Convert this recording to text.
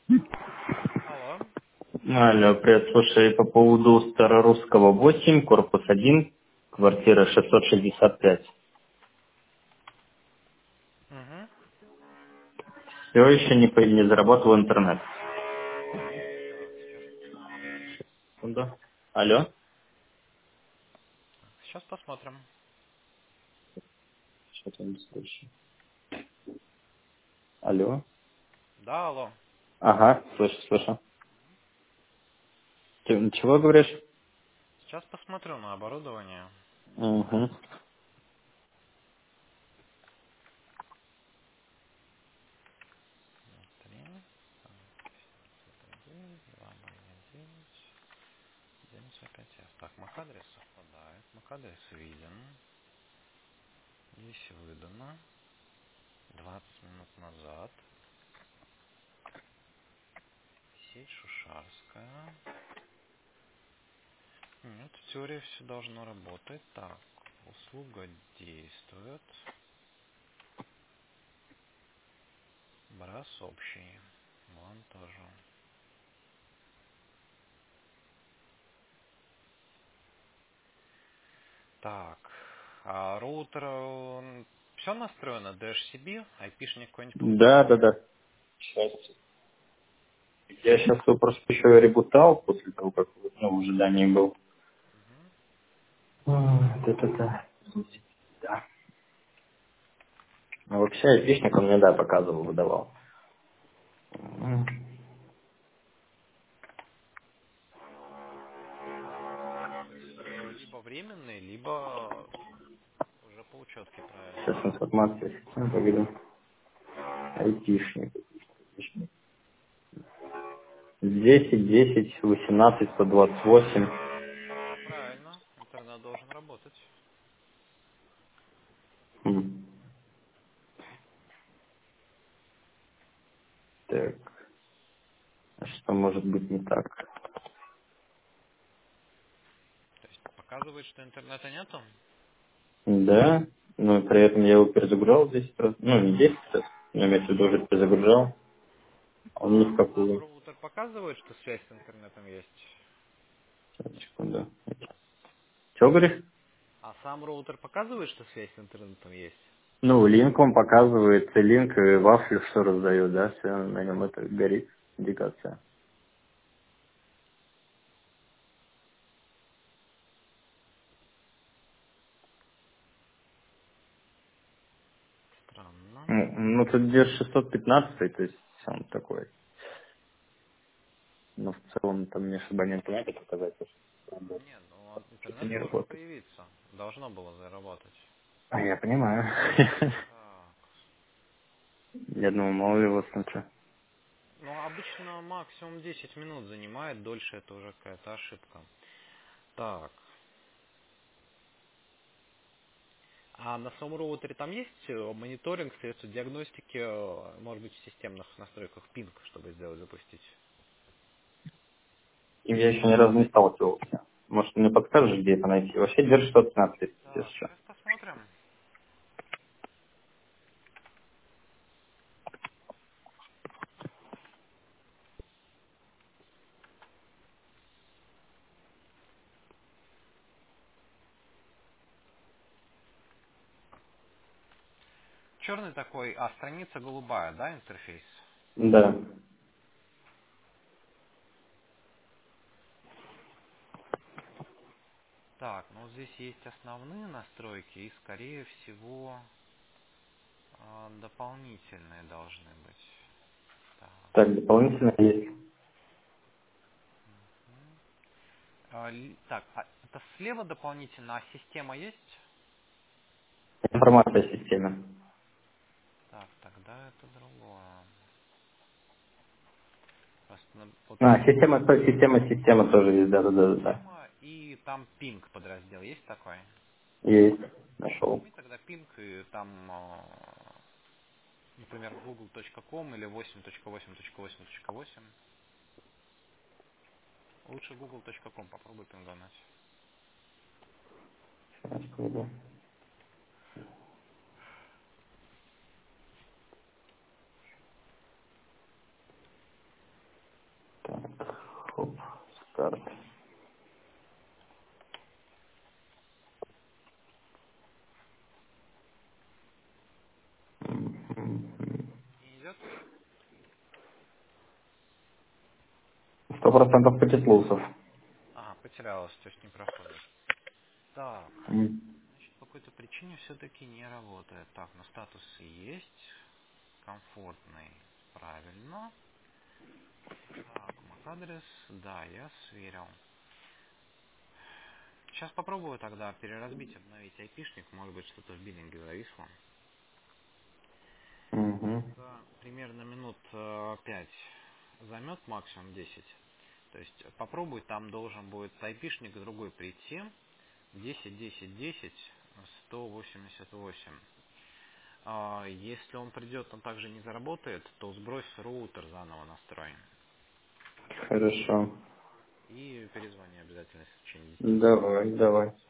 Алло. Алло, привет. Слушай, по поводу Старорусского 8, корпус 1, квартира 665. Угу. Все еще не заработал интернет. Так, сейчас посмотрим. Секунду. Алло? Сейчас посмотрим. Что-то не слышу. Алло? Да, алло. Ага, слышу. Ты чего говоришь? Сейчас посмотрю на оборудование. Угу. 3, 9, 2, 9, 9, так, MAC-адрес совпадает. MAC-адрес виден. Здесь выдано 20 минут назад. Сеть Шушарская. Нет, в теории все должно работать. Так, услуга действует. Брас общий. Вон тоже. Так, а роутер все настроено? DHCP? IP-шник какой-нибудь получается? Да. Сейчас. Я сейчас его просто еще ребутал после того, как в ожидании был. Мгм. Да. Да. А вообще айпишник он мне, да, показывал, выдавал. То есть либо временный, либо уже по учетке правильно. Сейчас информация системы поведу. Айтишник. 10, 10, 18, 128. Правильно, интернет должен работать. М. Так, а что может быть не так? То есть показывает, что интернета нету? Да, но при этом я его перезагружал 10 раз. Ну, не 10 раз, но я имею в виду уже перезагружал. А он ни в А сам какую. роутер показывает, что связь с интернетом есть? Сейчас, секунду. Чего говоришь? А сам роутер показывает, что связь с интернетом есть? Ну, линк он показывает, и линк, и вафлю что раздает, да, все на нем это горит, индикация. Странно. Ну, тут где 615, то есть он такой. Но в целом там мне чтобы абоненту надо показать, что работает. Не, ну Что-то интернет не должен работает. появиться. Должно было заработать. А я понимаю. Так. Я думал, мало ли вот смотрю. Ну, обычно максимум 10 минут занимает, дольше это уже какая-то ошибка. Так. А на самом роутере там есть мониторинг, средства диагностики, может быть, в системных настройках пинг, чтобы сделать, запустить? Им я еще ни разу не сталкивался. Может, мне подскажешь, где это найти? Вообще держит 115, если Так, что. сейчас посмотрим. Черный такой, а страница голубая, да, интерфейс? Да. Так, ну вот здесь есть основные настройки и, скорее всего, дополнительные должны быть. Так. Так, дополнительно есть Мгм. Так, а это слева дополнительно, а система есть? информация о системе. Так, тогда это другое. Просто вот А, есть система тоже есть, да. система и там пинг подраздел. Есть такой? Есть. Нашел. Нажми тогда пинг и там, например, google.com или 8.8.8.8. Лучше google.com попробуй пингануть. Сейчас пойду. Так, хоп, старт. Мгм. Не идет? 100% потеслусов. Ага, потерялась, то есть не проходит. Так, значит, по какой-то причине все-таки не работает. Так, но статусы есть. Комфортный. Правильно. Так, MAC-адрес. Да, я сверил. Сейчас попробую тогда переразбить, обновить айпишник. Может быть, что-то в биллинге зависло. Угу. Это примерно минут 5 займет, максимум 10. То есть попробуй, там должен будет айпишник другой прийти. 10.10.10.188. Если он придет, он также не заработает, то сбрось роутер, заново настроим. Хорошо. И перезвони обязательно в течение 10 минут. Давай, давай.